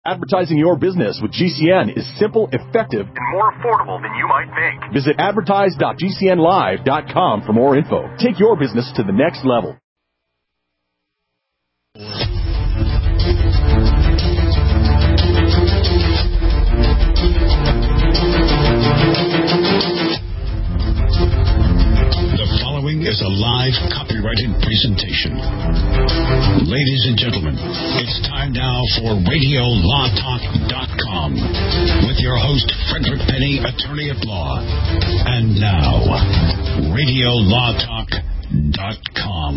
Advertising your business with GCN is simple, effective, and more affordable than you might think. Visit advertise.gcnlive.com for more info. Take your business to the next level. Is a live copyrighted presentation. Ladies and gentlemen, it's time now for RadioLawTalk.com with your host, Frederick Penny, attorney at law. And now, RadioLawTalk.com.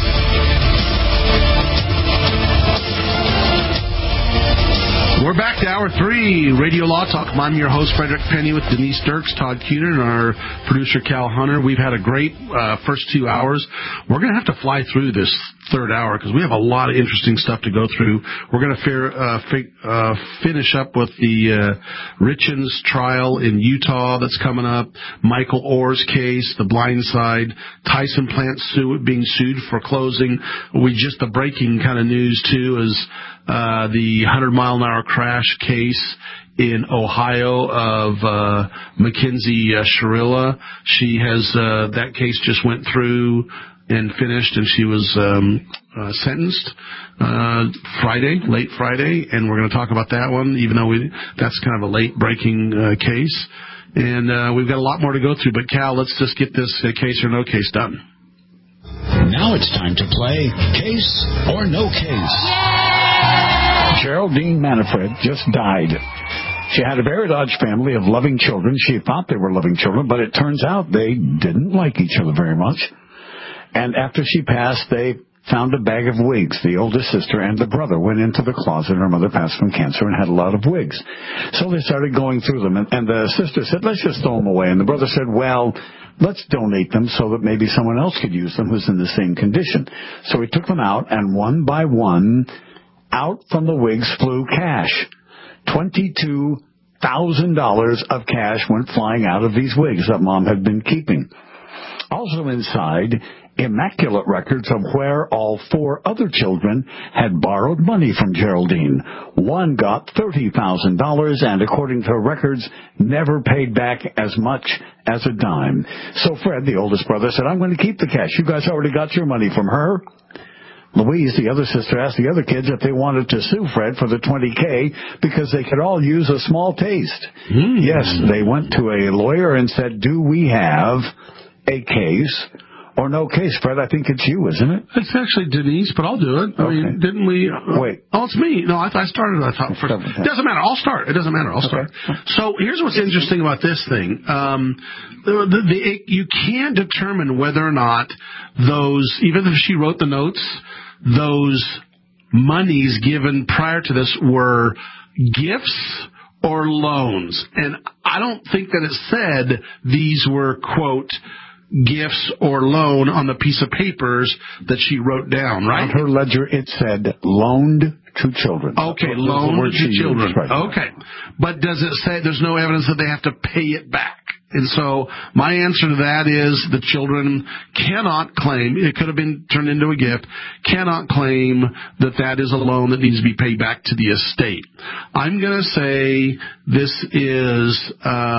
We're back to Hour 3, Radio Law Talk. I'm your host, Frederick Penny, with Denise Dirks, Todd Cunin, and our producer, Cal Hunter. We've had a great first 2 hours. We're going to have to fly through this third hour because we have a lot of interesting stuff to go through. We're going to finish up with the Richens trial in Utah that's coming up, Michael Orr's case, the Blind Side, Tyson plant being sued for closing. The breaking kind of news, too, is the 100-mile-an-hour crash case in Ohio of Mackenzie Shirilla. She has that case just went through and finished, and she was sentenced late Friday, and we're going to talk about that one, even though that's kind of a late-breaking case. And we've got a lot more to go through, but Cal, let's just get this case or no case done. Now it's time to play Case or No Case. Geraldine Manfred just died. She had a very large family of loving children. She thought they were loving children, but it turns out they didn't like each other very much. And after she passed, they found a bag of wigs. The oldest sister and the brother went into the closet. Her mother passed from cancer and had a lot of wigs. So they started going through them, and the sister said, let's just throw them away. And the brother said, well, let's donate them so that maybe someone else could use them who's in the same condition. So he took them out, and one by one, out from the wigs flew cash. $22,000 of cash went flying out of these wigs that Mom had been keeping. Also inside, immaculate records of where all 4 other children had borrowed money from Geraldine. One got $30,000 and, according to her records, never paid back as much as a dime. So Fred, the oldest brother, said, I'm going to keep the cash. You guys already got your money from her. Louise, the other sister, asked the other kids if they wanted to sue Fred for the $20K because they could all use a small taste. Yes, they went to a lawyer and said, do we have a case or no case? Fred, I think it's you, isn't it? It's actually Denise, but I'll do it. I mean, didn't we? Wait. Oh, it's me. No, I started. I thought first. It doesn't matter. I'll start. It doesn't matter. I'll start. So here's what's interesting about this thing. You can't determine whether or not those, even if she wrote the notes, those monies given prior to this were gifts or loans. And I don't think that it said these were, quote, gifts or loan on the piece of papers that she wrote down, right? On her ledger, it said loaned to children. Okay, loaned to children. Right. Okay. But does it say there's no evidence that they have to pay it back? And so my answer to that is the children cannot claim, it could have been turned into a gift, cannot claim that that is a loan that needs to be paid back to the estate. I'm going to say this is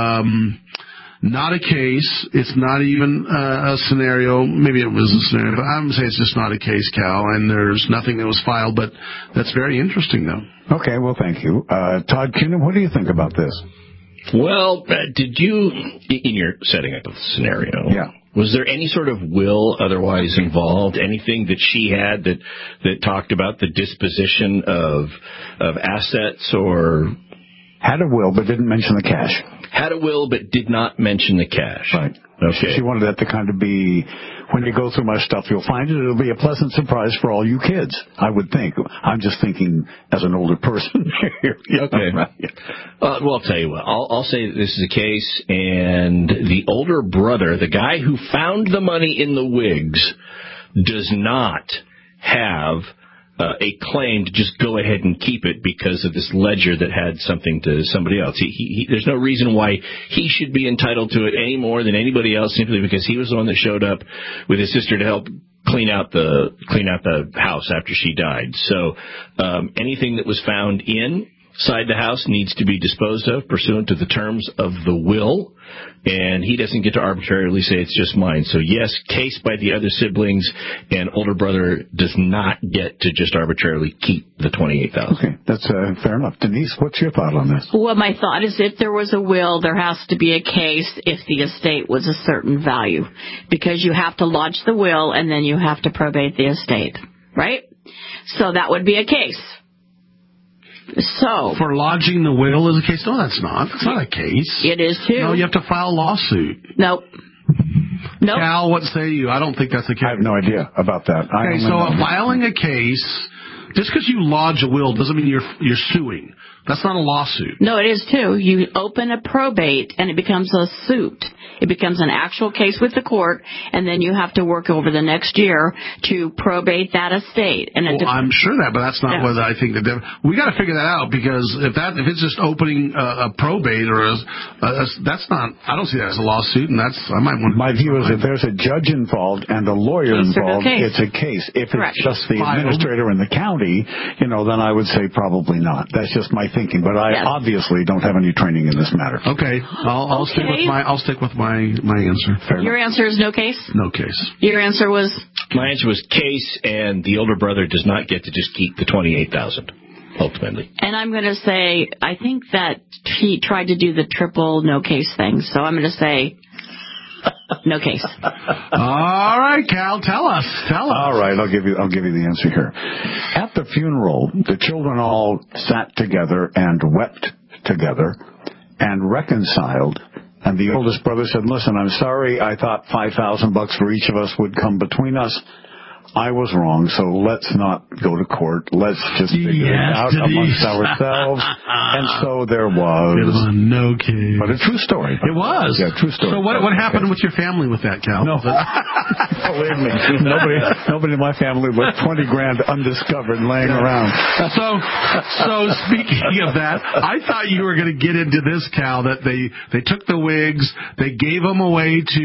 not a case. It's not even a scenario. Maybe it was a scenario, but I'm going to say it's just not a case, Cal, and there's nothing that was filed, but that's very interesting, though. Okay, well, thank you. Todd Cunin, what do you think about this? Well, did you, in your setting up of the scenario, was there any sort of will otherwise involved? Anything that she had that talked about the disposition of assets or... Had a will, but didn't mention the cash. Had a will, but did not mention the cash. Right. Okay. She wanted that to kind of be, when you go through my stuff, you'll find it'll be a pleasant surprise for all you kids, I would think. I'm just thinking as an older person. Okay. Well, I'll tell you what. I'll say that this is a case, and the older brother, the guy who found the money in the wigs, does not have a claim to just go ahead and keep it because of this ledger that had something to somebody else. There's no reason why he should be entitled to it any more than anybody else simply because he was the one that showed up with his sister to help clean out the house after she died. So anything that was found in side the house needs to be disposed of pursuant to the terms of the will, and he doesn't get to arbitrarily say it's just mine. So, yes, case by the other siblings, and older brother does not get to just arbitrarily keep the $28,000. Okay, that's fair enough. Denise, what's your thought on this? Well, my thought is if there was a will, there has to be a case if the estate was a certain value, because you have to lodge the will and then you have to probate the estate, right? So that would be a case. So for lodging the will is a case? No, that's not. It's not a case. It is too. No, you have to file a lawsuit. Nope. Cal, what say you? I don't think that's the case. I have no idea about that. Okay, so filing a case, just because you lodge a will doesn't mean you're suing. That's not a lawsuit. No, it is too. You open a probate and it becomes a suit. It becomes an actual case with the court, and then you have to work over the next year to probate that estate. And I'm sure that, but that's not what I think. We got to figure that out, because if it's just opening a probate or that's not. I don't see that as a lawsuit, and I might want. My view is if there's a judge involved and a lawyer involved, it's a case. If it's just the administrator in the county, then I would say probably not. That's just my thinking, but I obviously don't have any training in this matter. Okay, I'll stick with my answer. Your answer is no case? No case. Your answer was? My answer was case, and the older brother does not get to just keep the $28,000 ultimately. And I'm going to say, I think that he tried to do the triple no case thing, so I'm going to say no case. All right, Cal, tell us. All right, I'll give you the answer here. At the funeral, the children all sat together and wept together and reconciled. And the oldest brother said, "Listen, I'm sorry. I thought $5,000 for each of us would come between us. I was wrong, so let's not go to court. Let's just figure it out amongst ourselves." And so there was. It was no case. But a true story. It was. Yeah, true story. So what happened with your family with that, Cal? No. Believe me, nobody in my family with $20,000 undiscovered laying around. So speaking of that, I thought you were going to get into this, Cal, that they took the wigs, they gave them away to,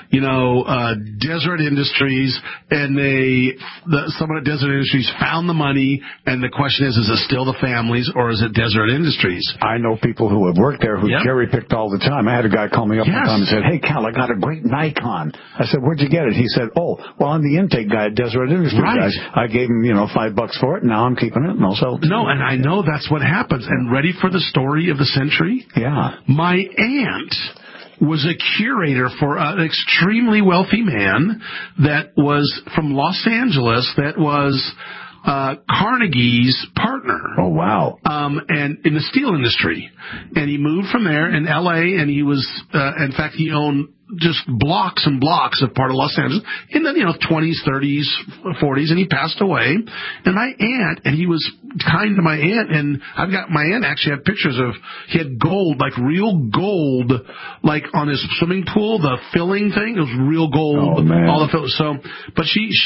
Deseret Industries, and someone at Deseret Industries found the money, and the question is it still the family's or is it Deseret Industries? I know people who have worked there who cherry-picked all the time. I had a guy call me up one time and said, "Hey, Cal, I got a great Nikon." I said, "Where'd you get it?" He said, "Oh, well, I'm the intake guy at Deseret Industries. Right. I gave him, $5 for it, and now I'm keeping it, and I'll sell it." No, and I know that's what happens. And ready for the story of the century? Yeah. My aunt was a curator for an extremely wealthy man that was from Los Angeles, that was Carnegie's partner. Oh, wow. And in the steel industry. And he moved from there in L.A., and he was, in fact, he owned just blocks and blocks of part of Los Angeles in the 20s, 30s, 40s, and he passed away. And my aunt, and he was kind to my aunt, and my aunt actually had pictures of, he had gold, like real gold, like on his swimming pool, the filling thing, it was real gold. Oh, man. All the fill. So, but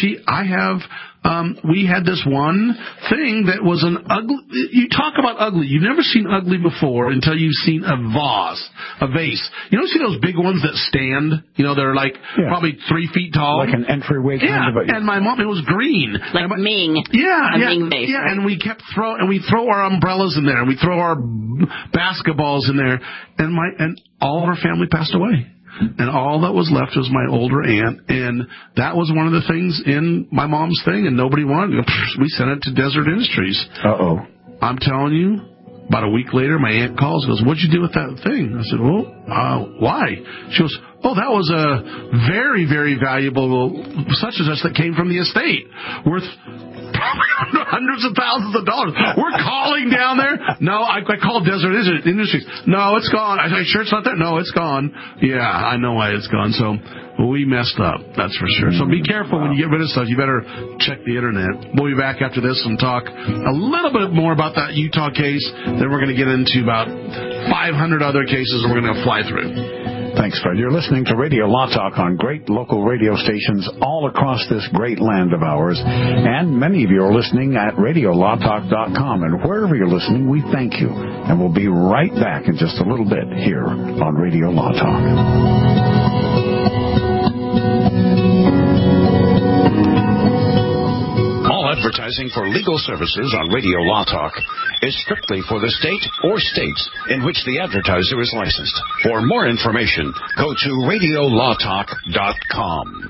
we had this one thing that was an ugly, you talk about ugly, you've never seen ugly before until you've seen a vase. You don't see those big ones that stand, they're like probably 3 feet tall. Like an entryway kind of. And my mom, it was green. Like Ming. Ming vase. Yeah, and we kept we throw our umbrellas in there, and we throw our basketballs in there, and all of our family passed away. And all that was left was my older aunt, and that was one of the things in my mom's thing, and nobody wanted it. We sent it to Deseret Industries. Uh-oh. I'm telling you, about a week later, my aunt calls and goes, "What'd you do with that thing?" I said, "Well, why?" She goes, "Oh, that was a very, very valuable such and such that came from the estate, worth probably hundreds of thousands of dollars. We're calling down there." "No, I called Deseret Industries." "No, it's gone." I said, "Sure it's not there?" "No, it's gone." "Yeah, I know why it's gone." So we messed up, that's for sure. So be careful when you get rid of stuff. You better check the internet. We'll be back after this and talk a little bit more about that Utah case. Then we're going to get into about 500 other cases, and we're going to fly through. Thanks, Fred. You're listening to Radio Law Talk on great local radio stations all across this great land of ours. And many of you are listening at RadioLawTalk.com. And wherever you're listening, we thank you. And we'll be right back in just a little bit here on Radio Law Talk. advertising for legal services on Radio Law Talk is strictly for the state or states in which the advertiser is licensed. For more information, go to radiolawtalk.com.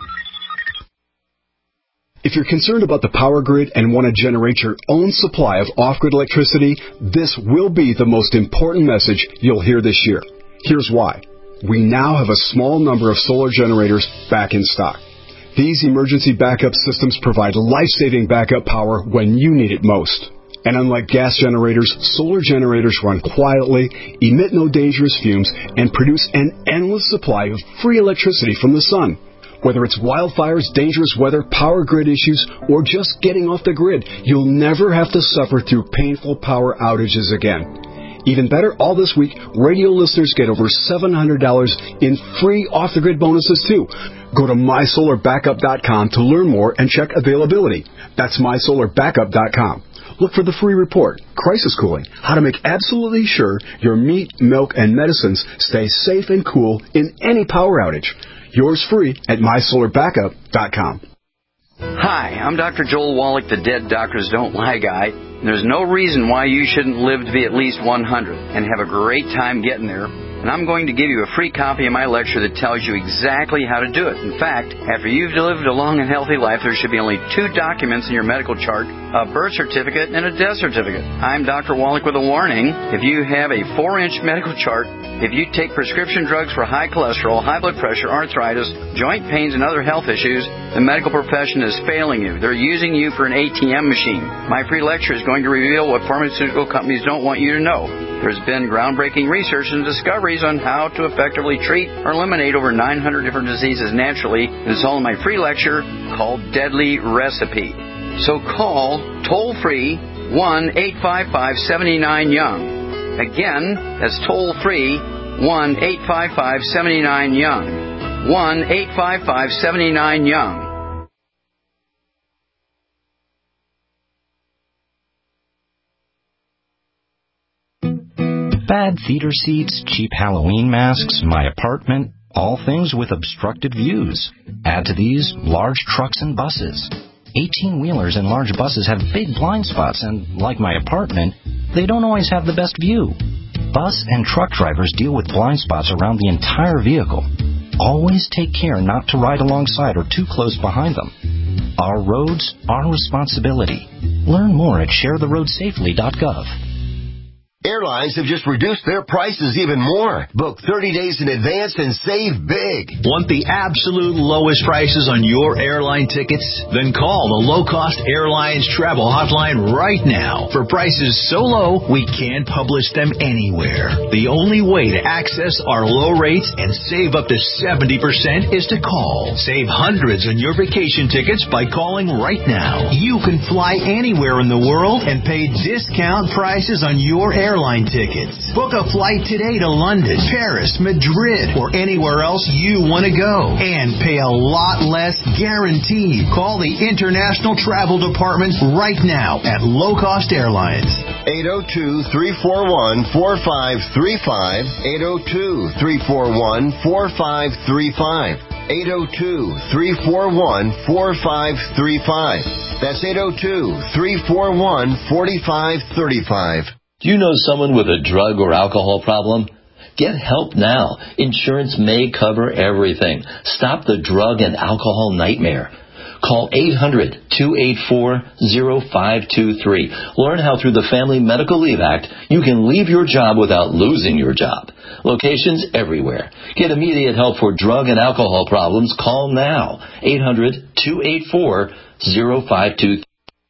If you're concerned about the power grid and want to generate your own supply of off-grid electricity, this will be the most important message you'll hear this year. Here's why. We now have a small number of solar generators back in stock. These emergency backup systems provide life-saving backup power when you need it most. And unlike gas generators, solar generators run quietly, emit no dangerous fumes, and produce an endless supply of free electricity from the sun. Whether it's wildfires, dangerous weather, power grid issues, or just getting off the grid, you'll never have to suffer through painful power outages again. Even better, all this week, radio listeners get over $700 in free off-the-grid bonuses, too. Go to mysolarbackup.com to learn more and check availability. That's mysolarbackup.com. Look for the free report, Crisis Cooling, how to make absolutely sure your meat, milk, and medicines stay safe and cool in any power outage. Yours free at mysolarbackup.com. Hi, I'm Dr. Joel Wallach, the Dead Doctors Don't Lie guy. There's no reason why you shouldn't live to be at least 100 and have a great time getting there. And I'm going to give you a free copy of my lecture that tells you exactly how to do it. In fact, after you've lived a long and healthy life, there should be only 2 documents in your medical chart, a birth certificate and a death certificate. I'm Dr. Wallach with a warning. If you have a 4-inch medical chart, if you take prescription drugs for high cholesterol, high blood pressure, arthritis, joint pains, and other health issues, the medical profession is failing you. They're using you for an ATM machine. My free lecture is going to reveal what pharmaceutical companies don't want you to know. There's been groundbreaking research and discoveries on how to effectively treat or eliminate over 900 different diseases naturally. It's all in my free lecture called Deadly Recipe. So call toll-free 1-855-79-YOUNG. Again, that's toll-free 1-855-79-YOUNG. 1-855-79-YOUNG. Bad theater seats, cheap Halloween masks, my apartment, all things with obstructed views. Add to these large trucks and buses. 18-wheelers and large buses have big blind spots, and like my apartment, they don't always have the best view. Bus and truck drivers deal with blind spots around the entire vehicle. Always take care not to ride alongside or too close behind them. Our roads, our responsibility. Learn more at sharetheroadsafely.gov. Airlines have just reduced their prices even more. Book 30 days in advance and save big. Want the absolute lowest prices on your airline tickets? Then call the Low Cost Airlines Travel Hotline right now. For prices so low, we can't publish them anywhere. The only way to access our low rates and save up to 70% is to call. Save hundreds on your vacation tickets by calling right now. You can fly anywhere in the world and pay discount prices on your airline tickets. Book a flight today to London, Paris, Madrid, or anywhere else you want to go. And pay a lot less guaranteed. Call the International Travel Department right now at Low Cost Airlines. 802-341-4535. 802-341-4535. 802-341-4535. That's 802-341-4535. Do you know someone with a drug or alcohol problem? Get help now. Insurance may cover everything. Stop the drug and alcohol nightmare. Call 800-284-0523. Learn how through the Family Medical Leave Act you can leave your job without losing your job. Locations everywhere. Get immediate help for drug and alcohol problems. Call now. 800-284-0523.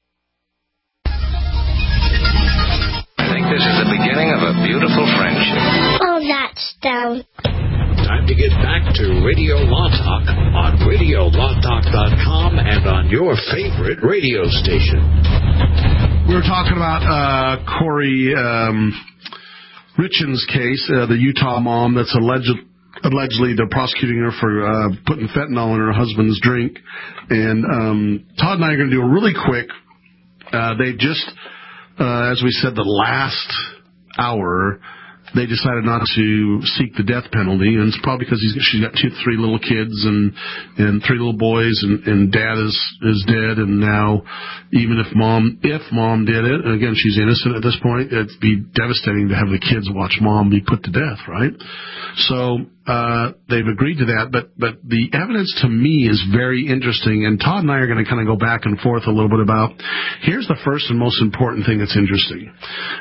This is the beginning of a beautiful friendship. Oh, that's down. Time to get back to Radio Law Talk on radiolawtalk.com and on your favorite radio station. We were talking about Corey Richens' case, the Utah mom that's allegedly they're prosecuting her for putting fentanyl in her husband's drink. And Todd and I are going to do a really quick. They just... as we said, the last hour, they decided not to seek the death penalty, and it's probably because she's got 3 little kids and 3 little boys, and dad is dead, and now even if mom did it, and again she's innocent at this point, it'd be devastating to have the kids watch mom be put to death, right? So they've agreed to that, but the evidence to me is very interesting, and Todd and I are going to kind of go back and forth a little bit about. Here's the first and most important thing that's interesting.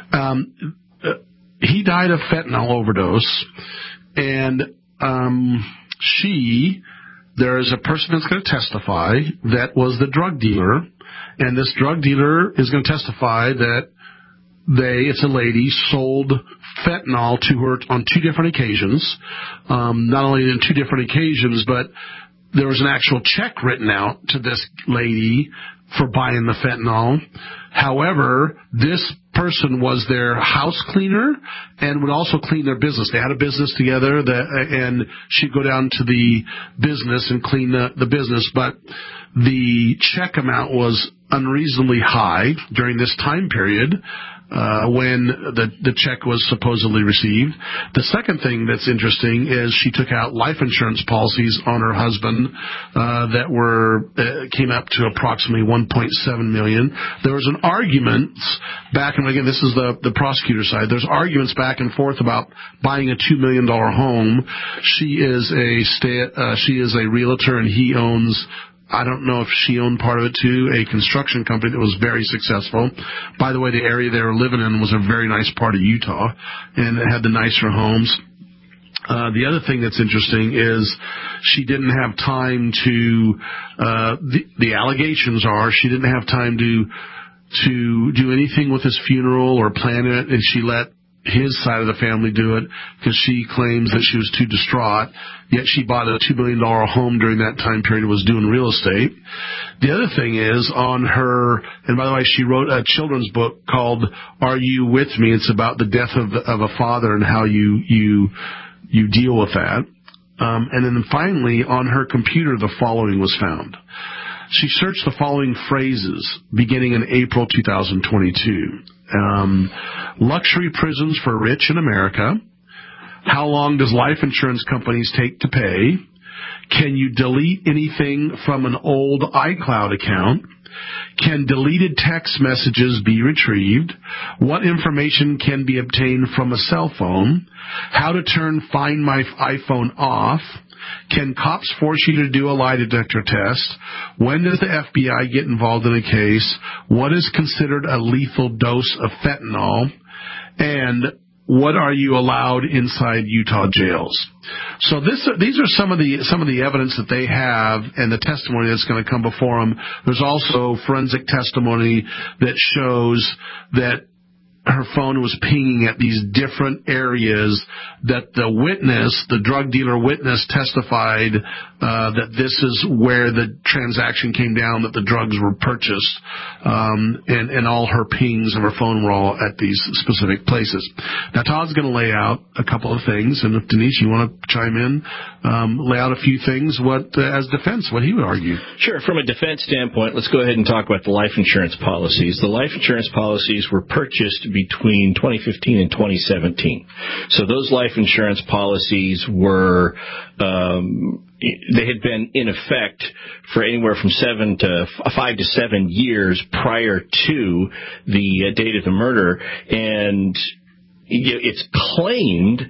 He died of fentanyl overdose, and there is a person that's going to testify that was the drug dealer, and this drug dealer is going to testify that it's a lady, sold fentanyl to her on 2 different occasions. Not only in 2 different occasions, but there was an actual check written out to this lady for buying the fentanyl. However, this person was their house cleaner and would also clean their business. They had a business together, and she'd go down to the business and clean the business, but the check amount was unreasonably high during this time period when the check was supposedly received. The second thing that's interesting is she took out life insurance policies on her husband that came up to approximately $1.7 million. There was an argument back, and again, this is the prosecutor side. There's arguments back and forth about buying a $2 million home. She is a realtor, and he owns, I don't know if she owned part of it too, a construction company that was very successful. By the way, the area they were living in was a very nice part of Utah, and it had the nicer homes. The other thing that's interesting is she didn't have time to, the allegations are she didn't have time to do anything with his funeral or plan it, and she let his side of the family do it because she claims that she was too distraught, yet she bought a $2 million home during that time period and was doing real estate. The other thing is on her, and by the way, she wrote a children's book called Are You With Me? It's about the death of a father and how you deal with that. And then finally, on her computer, the following was found. She searched the following phrases beginning in April 2022. Luxury prisons for rich in America. How long does life insurance companies take to pay? Can you delete anything from an old iCloud account? Can deleted text messages be retrieved? What information can be obtained from a cell phone? How to turn Find My iPhone off? Can cops force you to do a lie detector test? When does the FBI get involved in a case? What is considered a lethal dose of fentanyl? And what are you allowed inside Utah jails? So these are some of the evidence that they have and the testimony that's going to come before them. There's also forensic testimony that shows that her phone was pinging at these different areas that the drug dealer witness testified that this is where the transaction came down, that the drugs were purchased, and all her pings of her phone were all at these specific places. Now, Todd's going to lay out a couple of things, and if Denise, you want to chime in, lay out a few things, as defense, what he would argue. Sure. From a defense standpoint, let's go ahead and talk about the life insurance policies. The life insurance policies were purchased between 2015 and 2017. So those life insurance policies were, they had been in effect for anywhere from 5 to 7 years prior to the date of the murder. And it's claimed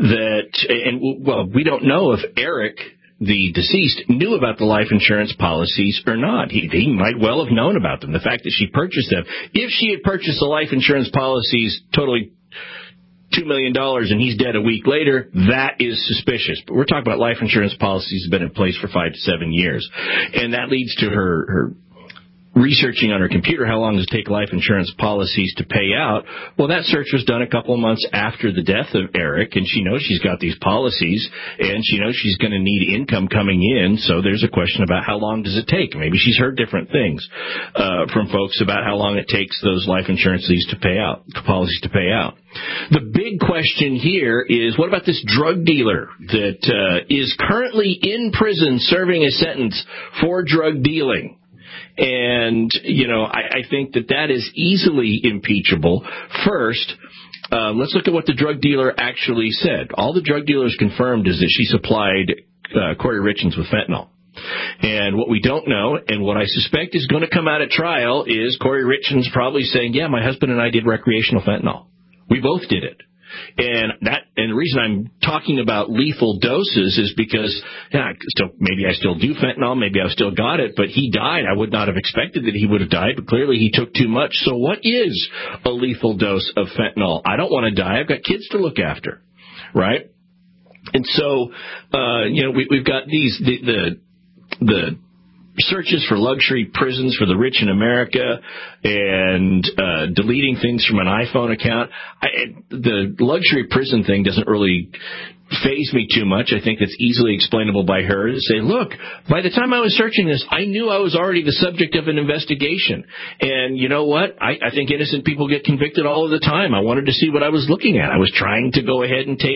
that, we don't know if Eric, the deceased, knew about the life insurance policies or not. He might well have known about them. The fact that she purchased them. If she had purchased the life insurance policies totally $2 million and he's dead a week later, that is suspicious. But we're talking about life insurance policies that have been in place for 5 to 7 years. And that leads to her researching on her computer how long does it take life insurance policies to pay out. Well, that search was done a couple of months after the death of Eric, and she knows she's got these policies, and she knows she's going to need income coming in, so there's a question about how long does it take. Maybe she's heard different things from folks about how long it takes those life insurance policies to pay out. The big question here is, what about this drug dealer that is currently in prison serving a sentence for drug dealing? And, I think that is easily impeachable. First, let's look at what the drug dealer actually said. All the drug dealers confirmed is that she supplied Corey Richins with fentanyl. And what we don't know, and what I suspect is going to come out at trial, is Corey Richins probably saying, yeah, my husband and I did recreational fentanyl. We both did it. And the reason I'm talking about lethal doses is because maybe I still do fentanyl, maybe I've still got it, but he died. I would not have expected that he would have died, but clearly he took too much. So what is a lethal dose of fentanyl? I don't want to die. I've got kids to look after, right? And so, we've got the searches for luxury prisons for the rich in America and deleting things from an iPhone account. The luxury prison thing doesn't really faze me too much. I think it's easily explainable by her to say, look, by the time I was searching this, I knew I was already the subject of an investigation. And you know what? I think innocent people get convicted all of the time. I wanted to see what I was looking at. I was trying to go ahead and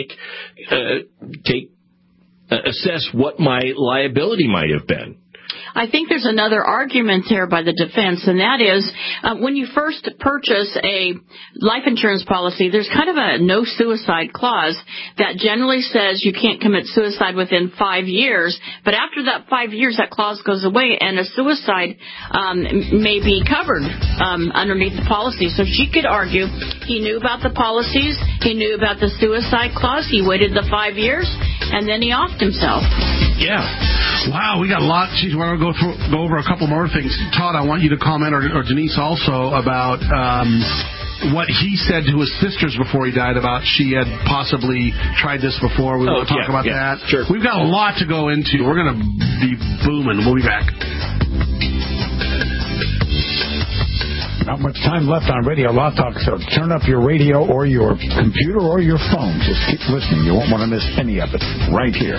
assess what my liability might have been. I think there's another argument there by the defense, and that is when you first purchase a life insurance policy, there's kind of a no suicide clause that generally says you can't commit suicide within 5 years, but after that 5 years, that clause goes away, and a suicide may be covered underneath the policy. So she could argue he knew about the policies, he knew about the suicide clause, he waited the 5 years, and then he offed himself. Yeah. Wow, we got a lot. Geez, we're going to go over a couple more things. Todd, I want you to comment, or Denise also, about what he said to his sisters before he died about she had possibly tried this before. We will talk about that. Sure. We've got a lot to go into. We're going to be booming. We'll be back. Not much time left on Radio Law Talk, so turn up your radio or your computer or your phone. Just keep listening. You won't want to miss any of it right here.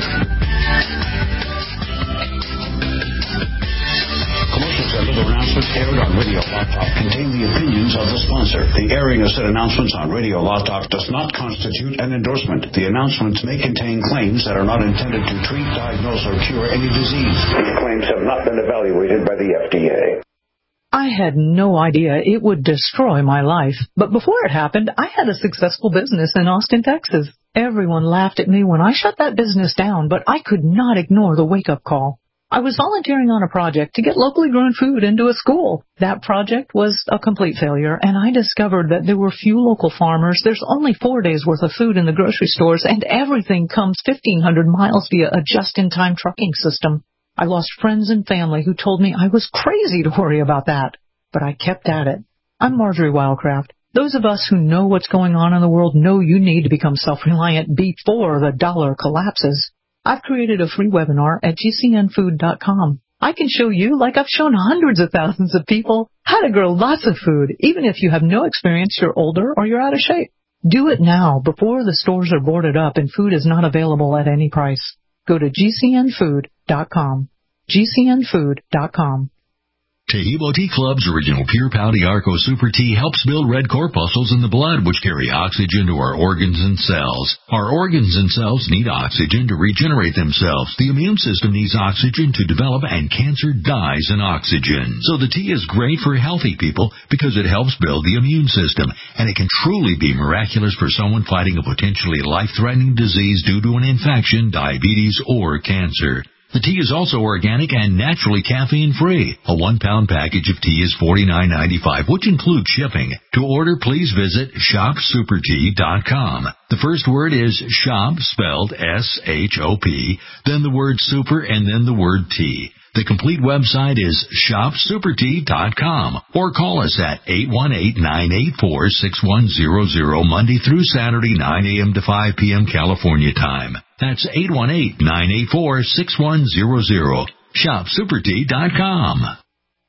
Commercials and other announcements aired on Radio Law Talk contain the opinions of the sponsor. The airing of said announcements on Radio Law Talk does not constitute an endorsement. The announcements may contain claims that are not intended to treat, diagnose, or cure any disease. These claims have not been evaluated by the FDA. I had no idea it would destroy my life. But before it happened, I had a successful business in Austin, Texas. Everyone laughed at me when I shut that business down, but I could not ignore the wake-up call. I was volunteering on a project to get locally grown food into a school. That project was a complete failure, and I discovered that there were few local farmers. There's only 4 days' worth of food in the grocery stores, and everything comes 1,500 miles via a just-in-time trucking system. I lost friends and family who told me I was crazy to worry about that. But I kept at it. I'm Marjorie Wildcraft. Those of us who know what's going on in the world know you need to become self-reliant before the dollar collapses. I've created a free webinar at gcnfood.com. I can show you, like I've shown hundreds of thousands of people, how to grow lots of food, even if you have no experience, you're older, or you're out of shape. Do it now, before the stores are boarded up and food is not available at any price. Go to gcnfood.com. gcnfood.com. Tahibo Tea Club's original Pure Pau Arco Super Tea helps build red corpuscles in the blood, which carry oxygen to our organs and cells. Our organs and cells need oxygen to regenerate themselves. The immune system needs oxygen to develop, and cancer dies in oxygen. So the tea is great for healthy people because it helps build the immune system, and it can truly be miraculous for someone fighting a potentially life-threatening disease due to an infection, diabetes, or cancer. The tea is also organic and naturally caffeine-free. A 1-pound package of tea is $49.95, which includes shipping. To order, please visit shopsupertea.com. The first word is shop, spelled S-H-O-P, then the word super, and then the word tea. The complete website is shopsupertea.com, or call us at 818-984-6100 Monday through Saturday, 9 a.m. to 5 p.m. California time. That's 818-984-6100. shopsupertea.com.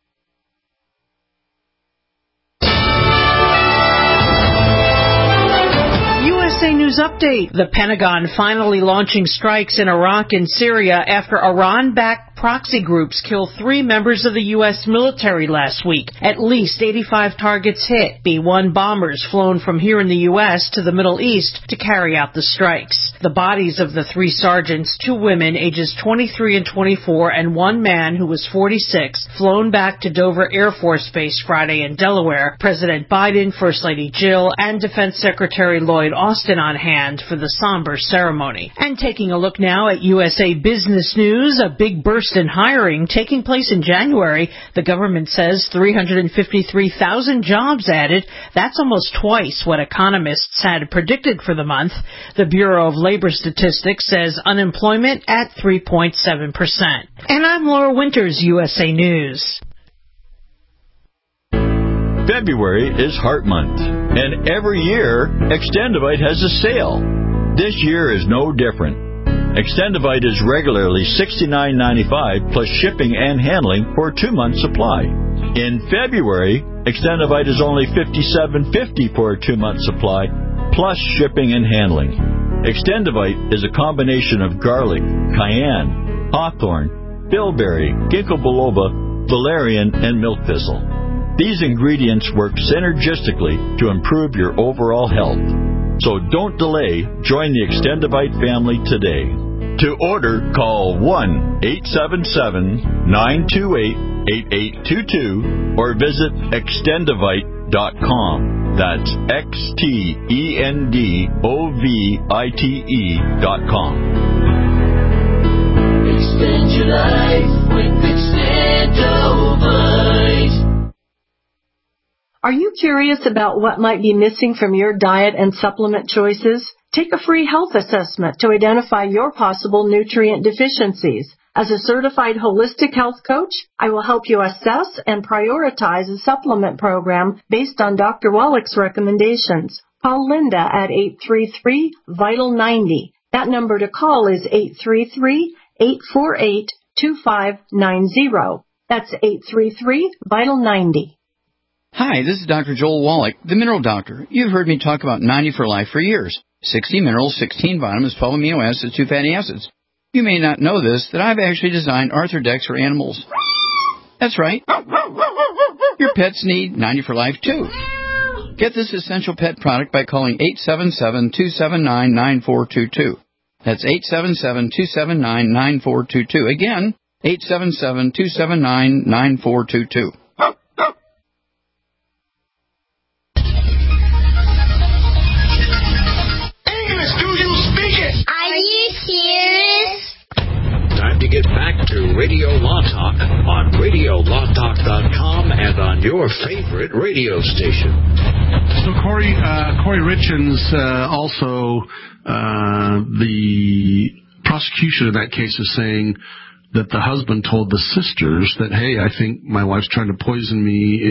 USA News Update. The Pentagon finally launching strikes in Iraq and Syria after Iran-backed proxy groups killed 3 members of the U.S. military last week. At least 85 targets hit. B-1 bombers flown from here in the U.S. to the Middle East to carry out the strikes. The bodies of the 3 sergeants, 2 women ages 23 and 24, and 1 man who was 46, flown back to Dover Air Force Base Friday in Delaware. President Biden, First Lady Jill, and Defense Secretary Lloyd Austin on hand for the somber ceremony. And taking a look now at USA Business News, a big burst in hiring taking place in January. The government says 353,000 jobs added. That's almost twice what economists had predicted for the month. The Bureau of Labor Statistics says unemployment at 3.7%. And I'm Laura Winters, USA News. February is Heart Month, and every year, Extendivite has a sale. This year is no different. Extendivite is regularly $69.95 plus shipping and handling for a 2-month supply. In February, Extendivite is only $57.50 for a 2-month supply plus shipping and handling. Extendivite is a combination of garlic, cayenne, hawthorn, bilberry, ginkgo biloba, valerian, and milk thistle. These ingredients work synergistically to improve your overall health. So don't delay. Join the Extendivite family today. To order, call 1-877-928-8822 or visit extendivite.com. That's XTENDOVITE.com. Extend your life with Extendovite. Are you curious about what might be missing from your diet and supplement choices? Take a free health assessment to identify your possible nutrient deficiencies. As a certified holistic health coach, I will help you assess and prioritize a supplement program based on Dr. Wallach's recommendations. Call Linda at 833-VITAL-90. That number to call is 833-848-2590. That's 833-VITAL-90. Hi, this is Dr. Joel Wallach, the Mineral Doctor. You've heard me talk about 90 for Life for years. 60 minerals, 16 vitamins, 12 amino acids, 2 fatty acids. You may not know this, that I've actually designed Arthrodex for animals. That's right. Your pets need 90 for Life, too. Get this essential pet product by calling 877-279-9422. That's 877-279-9422. Again, 877-279-9422. Time to get back to Radio Law Talk on RadioLawTalk.com and on your favorite radio station. So Corey Richens, also the prosecution in that case is saying that the husband told the sisters that, hey, I think my wife's trying to poison me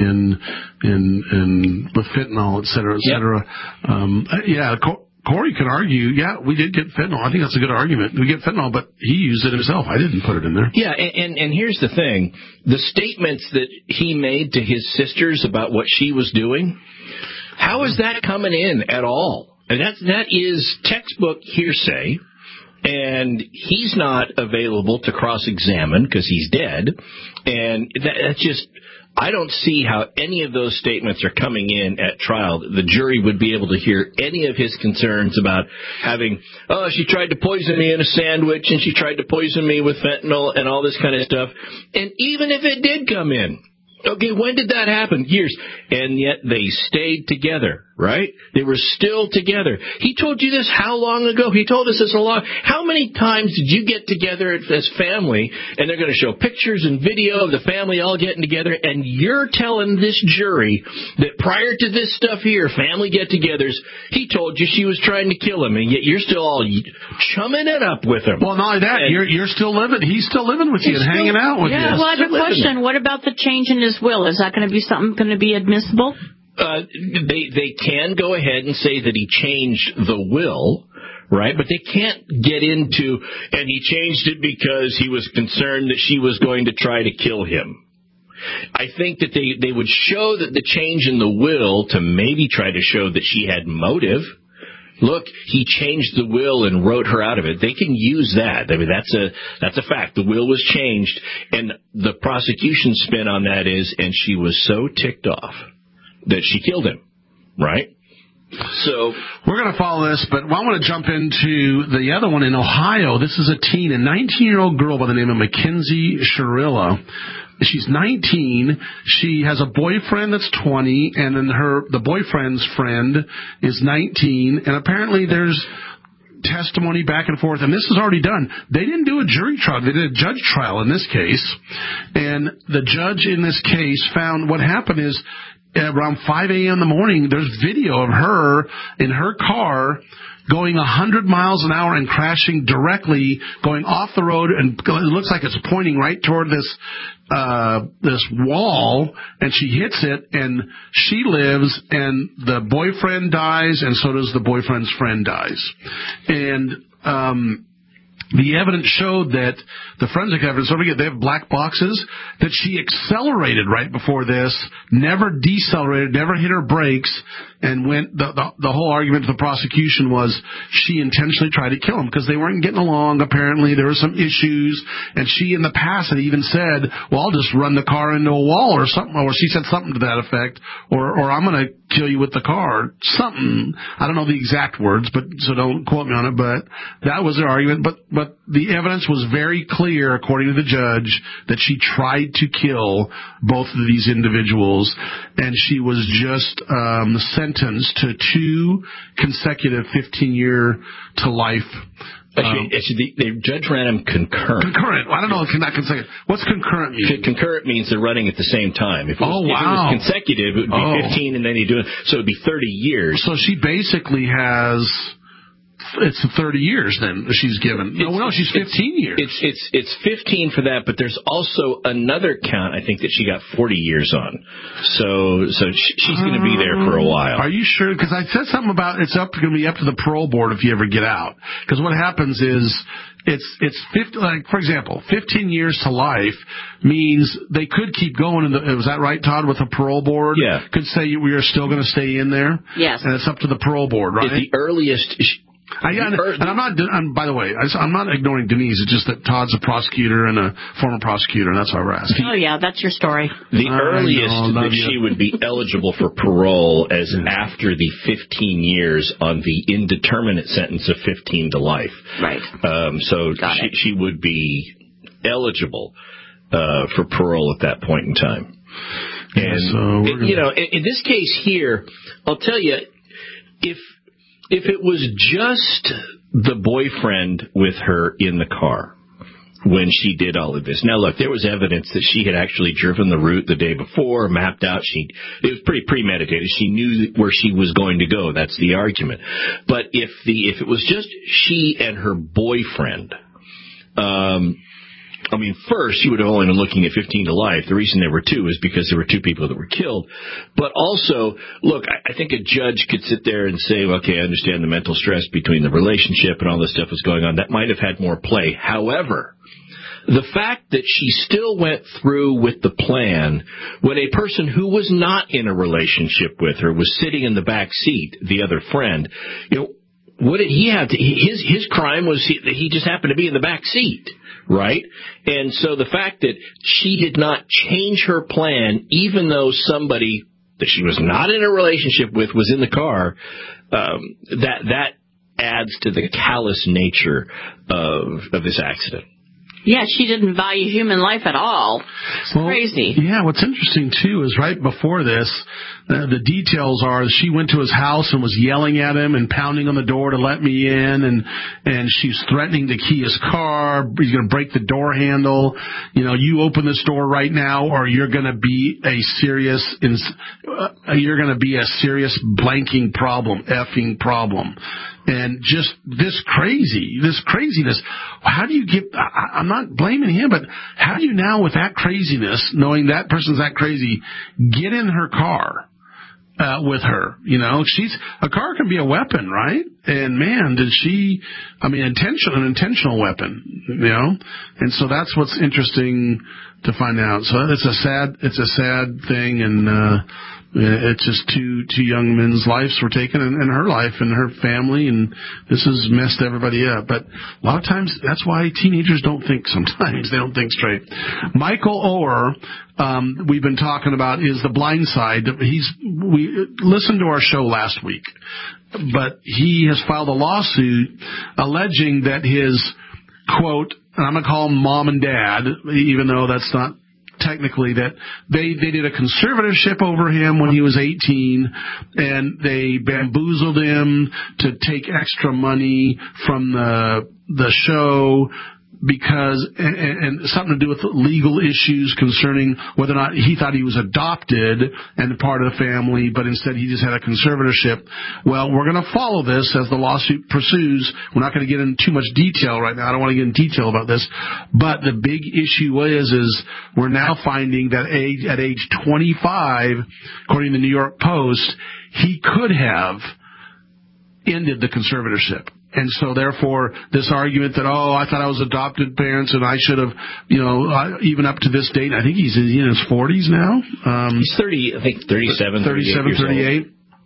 with fentanyl, et cetera, et cetera. Corey could argue, we did get fentanyl. I think that's a good argument. We get fentanyl, but he used it himself. I didn't put it in there. Yeah, and here's the thing. The statements that he made to his sisters about what she was doing, how is that coming in at all? And that is textbook hearsay, and he's not available to cross-examine because he's dead. And that's just... I don't see how any of those statements are coming in at trial. The jury would be able to hear any of his concerns about having, she tried to poison me in a sandwich and she tried to poison me with fentanyl and all this kind of stuff. And even if it did come in, okay, when did that happen? Years. And yet they stayed together, right? They were still together. He told you this how long ago? He told us this a lot. How many times did you get together as family, and they're going to show pictures and video of the family all getting together, and you're telling this jury that prior to this stuff here, family get-togethers, he told you she was trying to kill him, and yet you're still all chumming it up with him. Well, not only that, you're still living. He's still living with you and hanging out with you. Well, I have a question. What about the change in his will? Is that going to be something going to be admissible? They can go ahead and say that he changed the will, right? But they can't get into, and he changed it because he was concerned that she was going to try to kill him. I think that they would show that the change in the will to maybe try to show that she had motive. Look, he changed the will and wrote her out of it. They can use that. I mean, that's a fact. The will was changed, and the prosecution spin on that is, and she was so ticked off that she killed him, right? So we're going to follow this, but I want to jump into the other one in Ohio. This is a teen, a 19-year-old girl by the name of Mackenzie Sharilla. She's 19. She has a boyfriend that's 20, and then the boyfriend's friend is 19. And apparently there's testimony back and forth, and this is already done. They didn't do a jury trial. They did a judge trial in this case. And the judge in this case found what happened is around 5 a.m. in the morning, there's video of her in her car going 100 miles an hour and crashing directly, going off the road, and it looks like it's pointing right toward this wall, and she hits it, and she lives, and the boyfriend dies, and so does the boyfriend's friend dies. And the evidence showed that the forensic evidence, they have black boxes, that she accelerated right before this, never decelerated, never hit her brakes, and went. The whole argument of the prosecution was she intentionally tried to kill him because they weren't getting along. Apparently, there were some issues, and she in the past had even said, "Well, I'll just run the car into a wall or something," or she said something to that effect, or "I'm going to kill you with the car." Something. I don't know the exact words, but so don't quote me on it. But that was their argument. But the evidence was very clear, according to the judge, that she tried to kill both of these individuals, and she was just sentenced to 2 consecutive 15-year to life. Actually, the judge ran them concurrent. Concurrent. I don't know. Not consecutive. What's concurrent mean? Concurrent means they're running at the same time. If it was consecutive, it would be 15, and then you do it. So it would be 30 years. So she basically has. It's 30 years then she's given. No, she's 15 years. It's 15 for that, but there's also another count, I think, that she got 40 years on. So she's going to be there for a while. Are you sure? Because I said something about it's going to be up to the parole board if you ever get out. Because what happens is it's 50, like, for example, 15 years to life means they could keep going. Was that right, Todd, with the parole board? Yeah. Could say we are still going to stay in there? Yes. And it's up to the parole board, right? At the earliest... by the way, I'm not ignoring Denise. It's just that Todd's a prosecutor and a former prosecutor, and that's why we're asking. Oh, yeah, that's your story. The earliest that she would be eligible for parole is after the 15 years on the indeterminate sentence of 15 to life. Right. So she would be eligible for parole at that point in time. And, in this case here, I'll tell you, if it was just the boyfriend with her in the car when she did all of this. Now, look, there was evidence that she had actually driven the route the day before, mapped out. It was pretty premeditated. She knew where she was going to go. That's the argument. But if it was just she and her boyfriend, first, she would have only been looking at 15 to life. The reason there were 2 is because there were 2 people that were killed. But also, look, I think a judge could sit there and say, okay, I understand the mental stress between the relationship and all this stuff was going on. That might have had more play. However, the fact that she still went through with the plan when a person who was not in a relationship with her was sitting in the back seat, the other friend, what did he have to... His crime was he just happened to be in the back seat. Right? And so the fact that she did not change her plan, even though somebody that she was not in a relationship with was in the car, that adds to the callous nature of this accident. Yeah, she didn't value human life at all. It's crazy. Yeah, what's interesting, too, is right before this, the details are she went to his house and was yelling at him and pounding on the door to let me in, and she's threatening to key his car. He's going to break the door handle. You open this door right now or you're going to be a serious blanking problem, effing problem. And just this craziness. How do you I'm not blaming him, but how do you now, with that craziness, knowing that person's that crazy, get in her car with her? A car can be a weapon, right? And man, did she, an intentional weapon, And so that's what's interesting to find out. So it's a sad thing, and It's just two young men's lives were taken, and her life and her family, and this has messed everybody up. But a lot of times, that's why teenagers don't think sometimes. They don't think straight. Michael Oher, we've been talking about, is The Blind Side. We listened to our show last week, but he has filed a lawsuit alleging that his, quote, and I'm going to call him mom and dad, even though that's not technically, that they did a conservatorship over him when he was 18, and they bamboozled him to take extra money from the show because, and something to do with legal issues concerning whether or not he thought he was adopted and part of the family, but instead he just had a conservatorship. Well, we're going to follow this as the lawsuit pursues. We're not going to get into too much detail right now. I don't want to get in detail about this, but the big issue is we're now finding that at age 25, according to the New York Post, he could have ended the conservatorship. And so, therefore, this argument that, I thought I was adopted parents and I should have, even up to this date, I think he's in his 40s now. He's 30, I think 37, 38.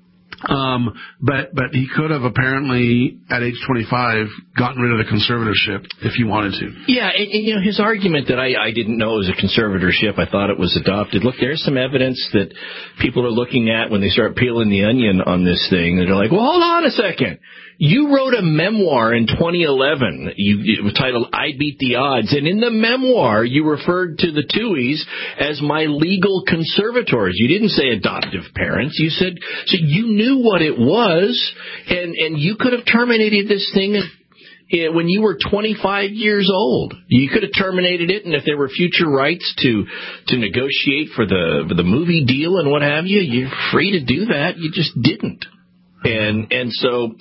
But he could have apparently, at age 25, gotten rid of the conservatorship if he wanted to. Yeah, and his argument that I didn't know it was a conservatorship, I thought it was adopted. Look, there's some evidence that people are looking at when they start peeling the onion on this thing. They're like, well, hold on a second. You wrote a memoir in 2011. It was titled I Beat the Odds. And in the memoir, you referred to the Tuohys as my legal conservators. You didn't say adoptive parents. You said, so you knew what it was, and you could have terminated this thing when you were 25 years old. You could have terminated it, and if there were future rights to negotiate for the movie deal and what have you, you're free to do that. You just didn't. And so,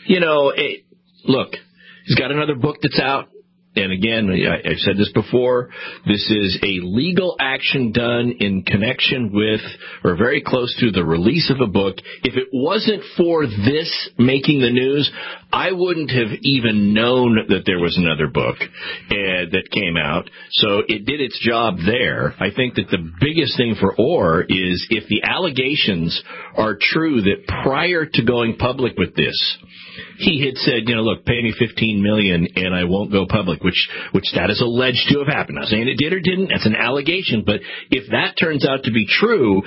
look, he's got another book that's out. And again, I've said this before, this is a legal action done in connection with or very close to the release of a book. If it wasn't for this making the news, I wouldn't have even known that there was another book that came out. So it did its job there. I think that the biggest thing for Oher is if the allegations are true that prior to going public with this, he had said, look, pay me $15 million and I won't go public, which that is alleged to have happened. I'm not saying it did or didn't. That's an allegation. But if that turns out to be true,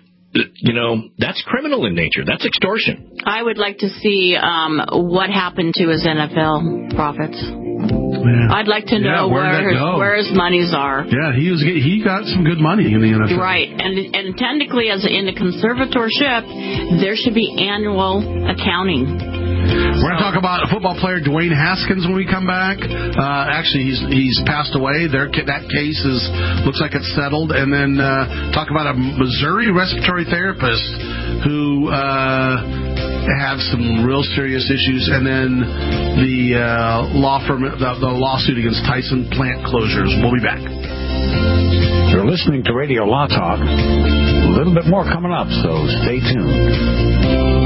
that's criminal in nature. That's extortion. I would like to see what happened to his NFL profits. Yeah. I'd like to know where his monies are. Yeah, he got some good money in the NFL. Right, and technically, as in a conservatorship, there should be annual accounting. We're going to talk about football player Dwayne Haskins when we come back. Actually, he's passed away. That case looks like it's settled. And then talk about a Missouri respiratory therapist who have some real serious issues. And then the law firm, the lawsuit against Tyson plant closures. We'll be back. You're listening to Radio Law Talk. A little bit more coming up, so stay tuned.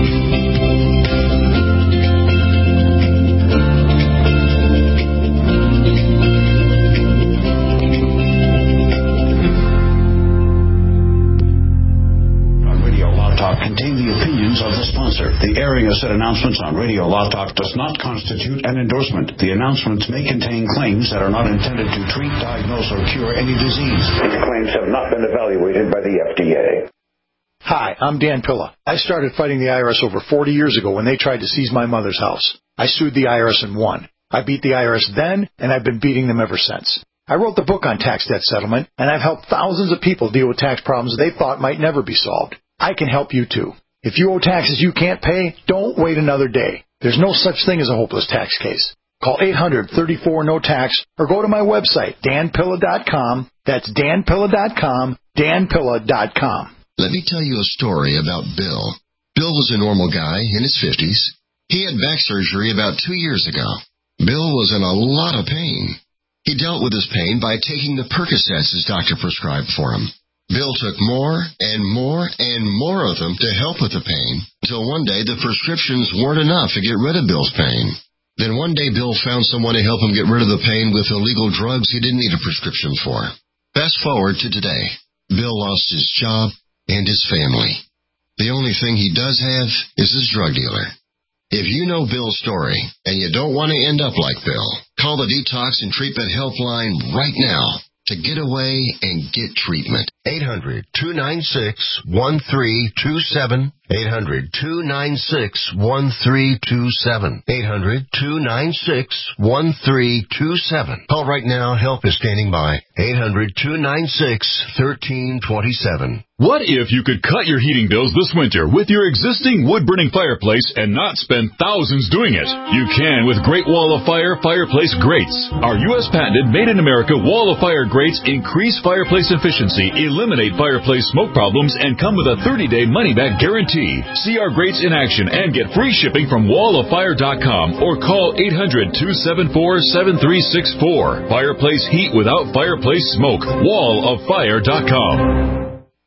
Contain the opinions of the sponsor. The airing of said announcements on Radio Law Talk does not constitute an endorsement. The announcements may contain claims that are not intended to treat, diagnose, or cure any disease. These claims have not been evaluated by the FDA. Hi, I'm Dan Pilla. I started fighting the IRS over 40 years ago when they tried to seize my mother's house. I sued the IRS and won. I beat the IRS then, and I've been beating them ever since. I wrote the book on tax debt settlement, and I've helped thousands of people deal with tax problems they thought might never be solved. I can help you too. If you owe taxes you can't pay, don't wait another day. There's no such thing as a hopeless tax case. Call 800-34-NO-TAX or go to my website, danpilla.com. That's danpilla.com, danpilla.com. Let me tell you a story about Bill. Bill was a normal guy in his 50s. He had back surgery about 2 years ago. Bill was in a lot of pain. He dealt with his pain by taking the Percocets his doctor prescribed for him. Bill took more and more and more of them to help with the pain, until one day the prescriptions weren't enough to get rid of Bill's pain. Then one day Bill found someone to help him get rid of the pain with illegal drugs he didn't need a prescription for. Fast forward to today. Bill lost his job and his family. The only thing he does have is his drug dealer. If you know Bill's story and you don't want to end up like Bill, call the Detox and Treatment Helpline right now to get away and get treatment. 800-296-1327. 800-296-1327. 800-296-1327. Call right now. Help is standing by. 800-296-1327. What if you could cut your heating bills this winter with your existing wood-burning fireplace and not spend thousands doing it? You can with Great Wall of Fire fireplace grates. Our U.S. patented made-in-America Wall of Fire grates increase fireplace efficiency, eliminate fireplace smoke problems, and come with a 30-day money-back guarantee. See our grates in action and get free shipping from walloffire.com or call 800-274-7364. Fireplace heat without fireplace smoke. walloffire.com.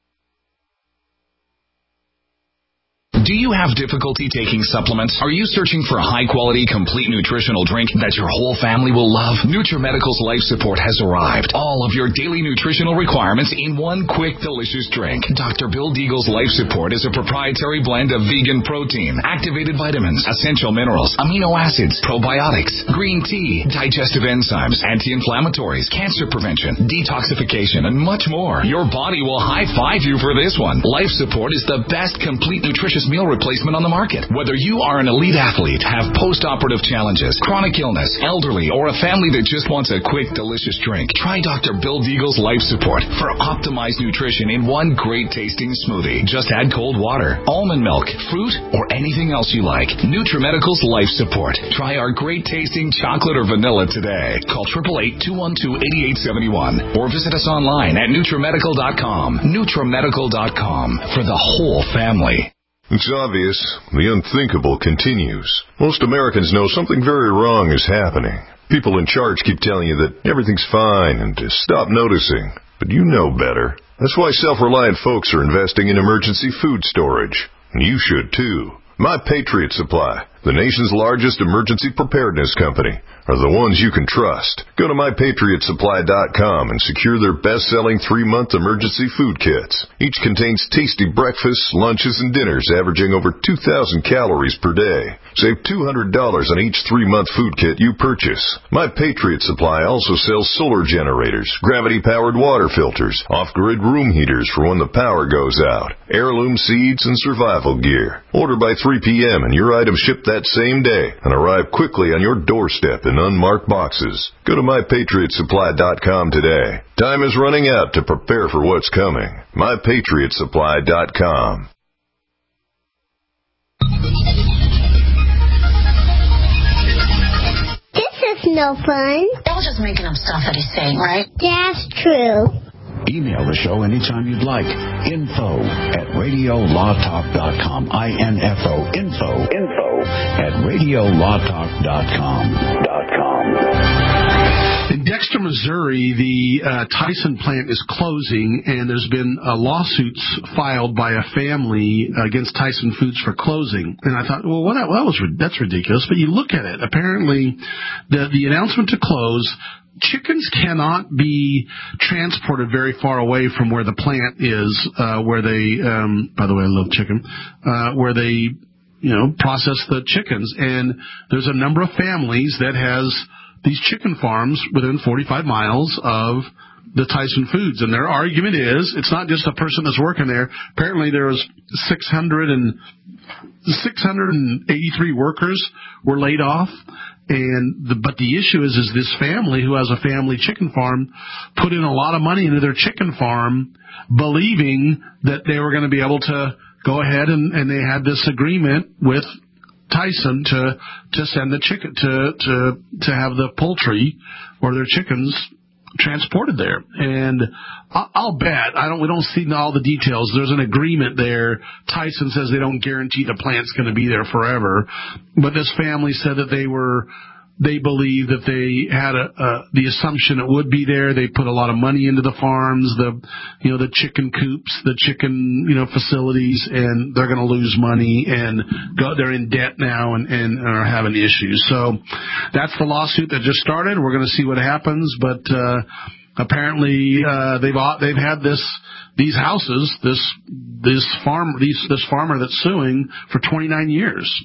Do you have difficulty taking supplements? Are you searching for a high-quality, complete nutritional drink that your whole family will love? NutriMedical's Life Support has arrived. All of your daily nutritional requirements in one quick, delicious drink. Dr. Bill Deagle's Life Support is a proprietary blend of vegan protein, activated vitamins, essential minerals, amino acids, probiotics, green tea, digestive enzymes, anti-inflammatories, cancer prevention, detoxification, and much more. Your body will high-five you for this one. Life Support is the best complete nutritious meal replacement on the market. Whether you are an elite athlete, have post-operative challenges, chronic illness, elderly, or a family that just wants a quick, delicious drink, try Dr. Bill Deagle's Life Support for optimized nutrition in one great-tasting smoothie. Just add cold water, almond milk, fruit, or anything else you like. NutriMedical's Life Support. Try our great-tasting chocolate or vanilla today. Call 888-212-8871 or visit us online at NutriMedical.com. NutriMedical.com for the whole family. It's obvious. The unthinkable continues. Most Americans know something very wrong is happening. People in charge keep telling you that everything's fine and to stop noticing. But you know better. That's why self-reliant folks are investing in emergency food storage. And you should too. My Patriot Supply, the nation's largest emergency preparedness company, are the ones you can trust. Go to MyPatriotSupply.com and secure their best-selling 3-month emergency food kits. Each contains tasty breakfasts, lunches, and dinners averaging over 2,000 calories per day. Save $200 on each 3-month food kit you purchase. My Patriot Supply also sells solar generators, gravity-powered water filters, off-grid room heaters for when the power goes out, heirloom seeds, and survival gear. Order by 3 p.m. and your items ship that same day and arrive quickly on your doorstep in unmarked boxes. Go to MyPatriotSupply.com today. Time is running out to prepare for what's coming. MyPatriotSupply.com. This is no fun. That was just making up stuff that he's saying, right? That's true. Email the show anytime you'd like. info@radiolawtalk.com. info@radiolawtalk.com. In Dexter, Missouri, the Tyson plant is closing, and there's been lawsuits filed by a family against Tyson Foods for closing. And I thought, well, that's ridiculous. But you look at it. Apparently, the announcement to close, chickens cannot be transported very far away from where the plant is, where they, by the way, I love chicken, where they, process the chickens. And there's a number of families that has these chicken farms within 45 miles of the Tyson Foods. And their argument is, it's not just a person that's working there. Apparently there was 683 workers were laid off. But the issue is this family who has a family chicken farm put in a lot of money into their chicken farm, believing that they were going to be able to go ahead and they had this agreement with Tyson to send the chicken to have the poultry or their chickens transported there. And I'll bet, we don't see all the details. There's an agreement there. Tyson says they don't guarantee the plant's going to be there forever. But this family said that they believe that they had the assumption it would be there. They put a lot of money into the farms, the chicken coops, the chicken, facilities, and they're going to lose money and they're in debt now and are having issues. So that's the lawsuit that just started. We're going to see what happens, but apparently they've had this these houses, this farmer that's suing for 29 years.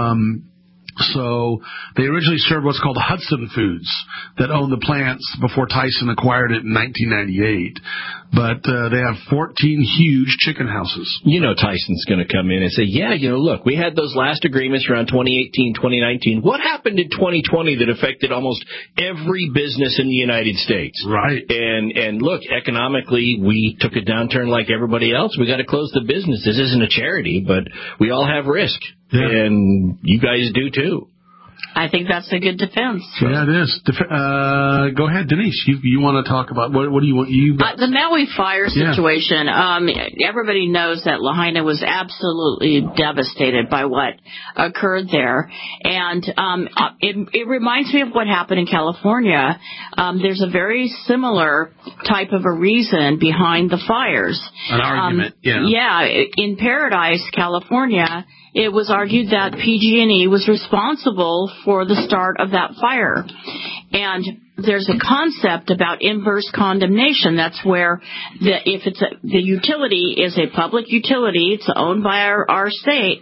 So they originally served what's called Hudson Foods that owned the plants before Tyson acquired it in 1998. But they have 14 huge chicken houses. You know Tyson's going to come in and say, yeah, look, we had those last agreements around 2018, 2019. What happened in 2020 that affected almost every business in the United States? Right. And look, economically, we took a downturn like everybody else. We got to close the business. This isn't a charity, but we all have risk. Yeah. And you guys do too. I think that's a good defense. Yeah, it is. Go ahead, Denise. You want to talk about what do you want? The Maui fire situation. Everybody knows that Lahaina was absolutely devastated by what occurred there, and it reminds me of what happened in California. There's a very similar type of a reason behind the fires. An argument. Yeah. In Paradise, California, it was argued that PG&E was responsible for the start of that fire. And there's a concept about inverse condemnation. That's where if the utility is a public utility, it's owned by our state,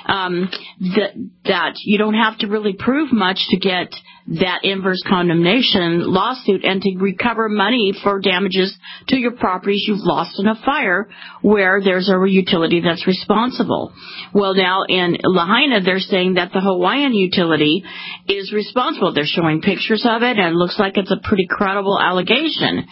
that you don't have to really prove much to get that inverse condemnation lawsuit and to recover money for damages to your properties you've lost in a fire where there's a utility that's responsible. Well, now in Lahaina, they're saying that the Hawaiian utility is responsible. They're showing pictures of it, and it looks like it's a pretty credible allegation.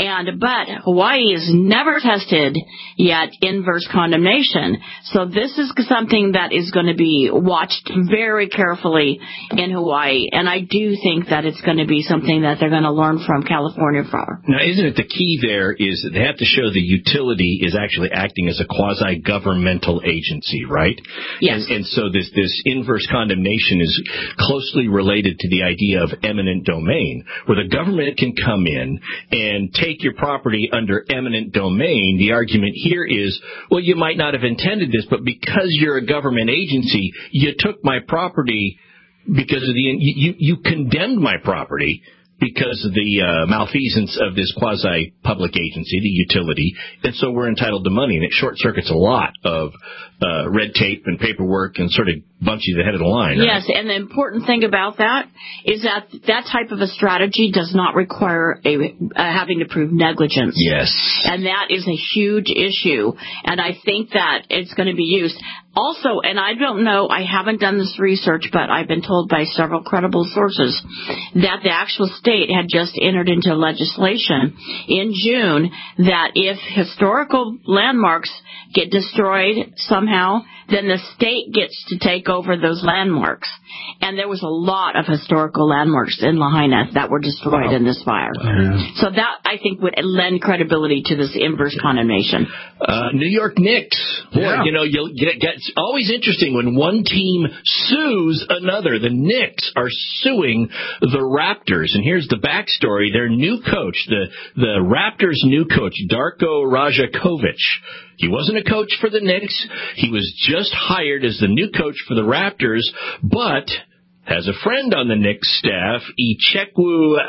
But Hawaii has never tested yet inverse condemnation. So this is something that is going to be watched very carefully in Hawaii, and I do think that it's going to be something that they're going to learn from California for. Now, isn't it the key there is that they have to show the utility is actually acting as a quasi-governmental agency, right? Yes. And so this inverse condemnation is closely related to the idea of eminent domain, where the government can come in and take your property under eminent domain. The argument here is, well, you might not have intended this, but because you're a government agency, you took my property because of you condemned my property because of the malfeasance of this quasi-public agency, the utility, and so we're entitled to money. And it short-circuits a lot of red tape and paperwork and sort of bunches ahead of the line. Right? Yes, and the important thing about that is that type of a strategy does not require having to prove negligence. Yes. And that is a huge issue, and I think that it's going to be used. Also, and I don't know, I haven't done this research, but I've been told by several credible sources that the actual state had just entered into legislation in June that if historical landmarks get destroyed somehow, then the state gets to take over those landmarks. And there was a lot of historical landmarks in Lahaina that were destroyed in this fire. So that, I think, would lend credibility to this inverse condemnation. New York Knicks. Boy, you'll it's always interesting when one team sues another. The Knicks are suing the Raptors. And here's the backstory. Their new coach, the Raptors' new coach, Darko Rajakovic, he wasn't a coach for the Knicks. He was just hired as the new coach for the Raptors, but has a friend on the Knicks staff, Ichekwu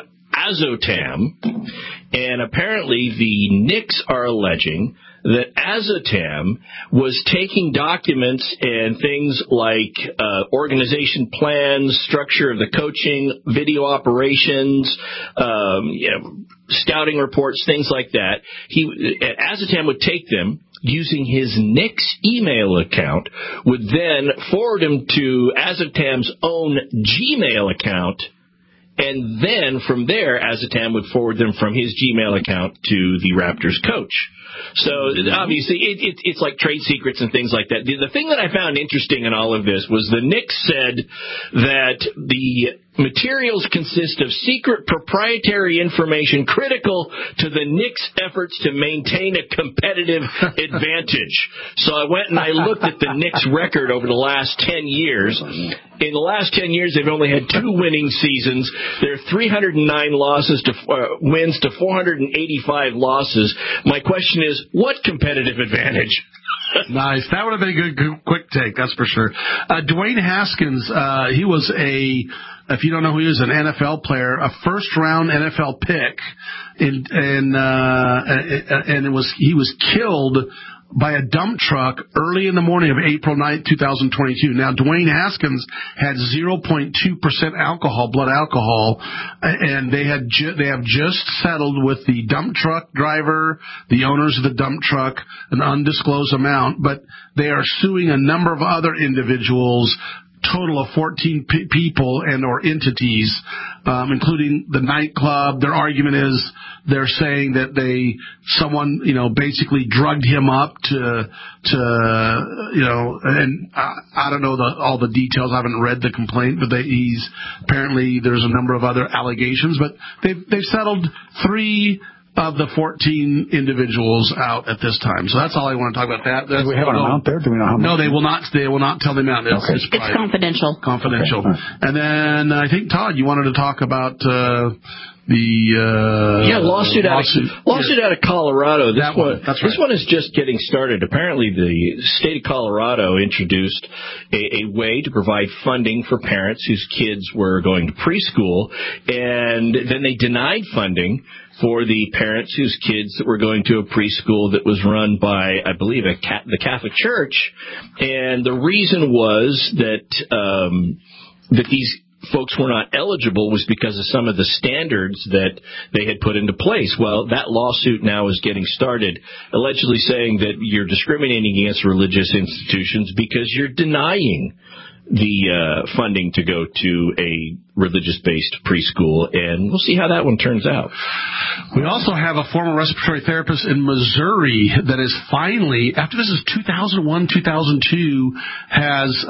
Azotam, and apparently the Knicks are alleging that Azotam was taking documents and things like organization plans, structure of the coaching, video operations, scouting reports, things like that. Azotam would take them using his Knicks email account, would then forward them to Azotam's own Gmail account, and then from there, Azotam would forward them from his Gmail account to the Raptors coach. So obviously, it's like trade secrets and things like that. The thing that I found interesting in all of this was the Knicks said that the materials consist of secret proprietary information critical to the Knicks' efforts to maintain a competitive advantage. So I went and I looked at the Knicks' record over the last 10 years. In the last 10 years, they've only had 2 winning seasons. They're 309 wins to 485 losses. My question is, what competitive advantage? Nice. That would have been a good quick take, that's for sure. Dwayne Haskins, he was if you don't know who he is, an NFL player, a first-round NFL pick, and he was killed by a dump truck early in the morning of April 9th, 2022. Now, Dwayne Haskins had 0.2% blood alcohol, and they have just settled with the dump truck driver, the owners of the dump truck, an undisclosed amount, but they are suing a number of other individuals, total of 14 people and or entities, including the nightclub. Their argument is they're saying that someone basically drugged him up to and I don't know all the details. I haven't read the complaint, but there's a number of other allegations, but they've settled 3 of the 14 individuals out at this time. So that's all I want to talk about. Do we have an amount there? Do we know how much? No, they will not tell the amount. It's confidential. Confidential. Okay. And then I think, Todd, you wanted to talk about lawsuit out of Colorado. This one is just getting started. Apparently, the state of Colorado introduced a way to provide funding for parents whose kids were going to preschool, and then they denied funding for the parents whose kids that were going to a preschool that was run by, I believe, the Catholic Church. And the reason was that these folks were not eligible was because of some of the standards that they had put into place. Well, that lawsuit now is getting started, allegedly saying that you're discriminating against religious institutions because you're denying the funding to go to a religious-based preschool, and we'll see how that one turns out. We also have a former respiratory therapist in Missouri that is finally, after this is 2001, 2002, has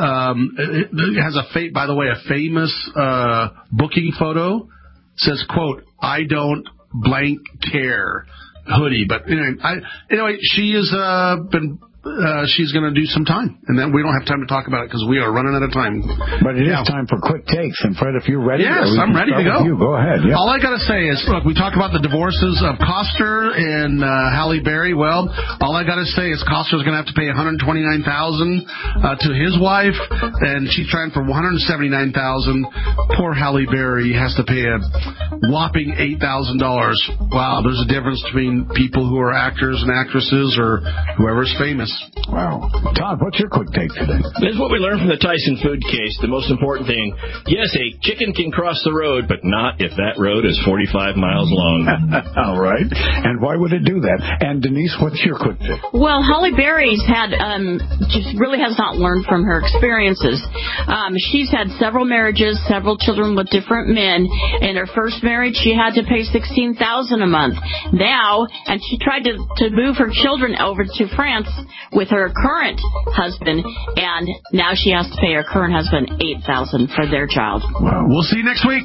a famous booking photo. It says, quote, "I don't blank care" hoodie. But anyway, she has been. She's going to do some time, and then we don't have time to talk about it because we are running out of time. But it is time for quick takes, and Fred, if you're ready, yes, I'm ready to go. Go ahead. Yeah. All I got to say is, look, we talk about the divorces of Koster and Halle Berry. Well, all I got to say is Koster's going to have to pay $129,000 to his wife, and she's trying for $179,000. Poor Halle Berry has to pay a whopping $8,000. Wow, there's a difference between people who are actors and actresses or whoever's famous. Wow. Todd, what's your quick take today? This is what we learned from the Tyson food case. The most important thing, yes, a chicken can cross the road, but not if that road is 45 miles long. All right. And why would it do that? And Denise, what's your quick take? Well, Halle Berry's just really has not learned from her experiences. She's had several marriages, several children with different men. In her first marriage, she had to pay $16,000 a month. Now, and she tried to move her children over to France with her current husband, and now she has to pay her current husband $8,000 for their child. Wow. We'll see you next week.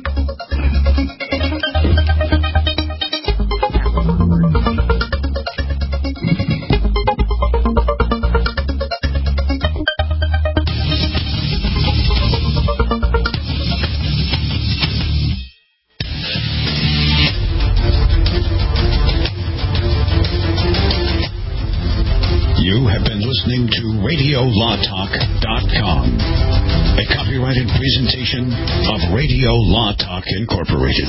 You have been listening to RadioLawTalk.com, a copyrighted presentation of Radio Law Talk Incorporated.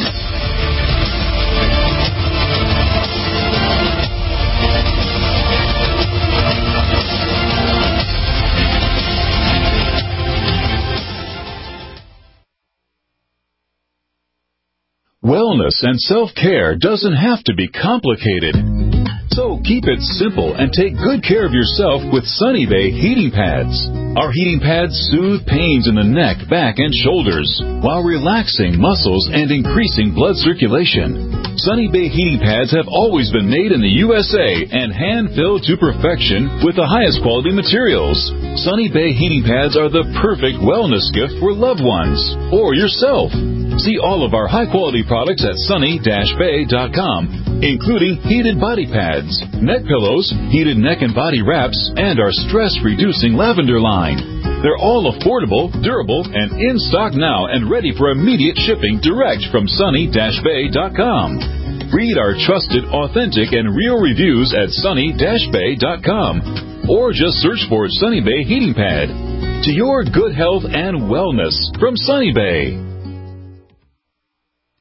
Wellness and self-care doesn't have to be complicated. So keep it simple and take good care of yourself with Sunny Bay heating pads. Our heating pads soothe pains in the neck, back, and shoulders while relaxing muscles and increasing blood circulation. Sunny Bay heating pads have always been made in the USA and hand-filled to perfection with the highest quality materials. Sunny Bay heating pads are the perfect wellness gift for loved ones or yourself. See all of our high-quality products at sunny-bay.com, including heated body pads, neck pillows, heated neck and body wraps, and our stress-reducing lavender line. They're all affordable, durable, and in stock now and ready for immediate shipping direct from sunny-bay.com. Read our trusted, authentic, and real reviews at sunny-bay.com or just search for Sunny Bay Heating Pad. To your good health and wellness from Sunny Bay.